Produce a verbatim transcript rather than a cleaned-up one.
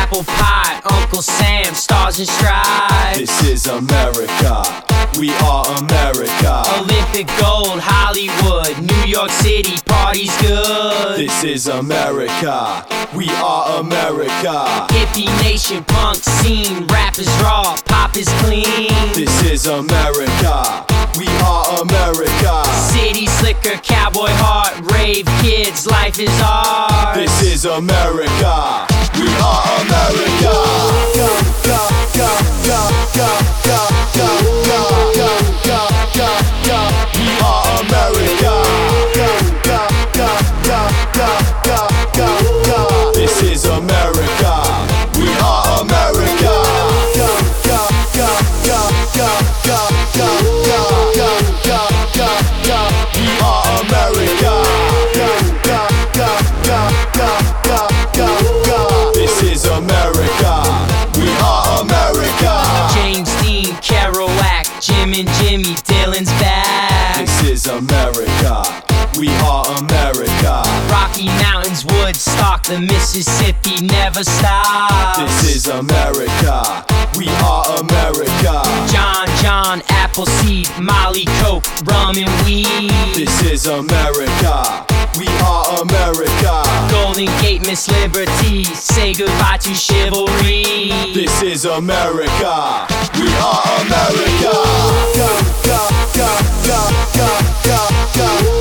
apple pie, Uncle Sam, stars and stripes. This is America, we are America. Olympic gold, Hollywood, New York City, party's good. This is America, we are America. Hippie nation, punk scene, rap is raw, pop is clean. This is America, we are America. City slicker, cowboy heart, rave kids, life is ours. This is America, we are America. Go, go, go, go, go, go, go, go, go, go, go, go. We are America. Go, go, go, go, go, go, go, go. This is America, we are America. Go, go, go, go, go, go, go, go, go, go, go, go. We are America. Go, go, go, go, go, go, go, go. This is America, we are America. James Dean, Kerouac, Jim and Jimmy, Dylan's back. This is America, we are America. Rocky Mountains, Woodstock, the Mississippi never stops. This is America, we are America. John, John, Appleseed, Molly, Coke, rum and weed. This is America, we are America. Golden Gate, Miss Liberty, say goodbye to chivalry. This is America, we are America. Go, go, go, go, go, go, go.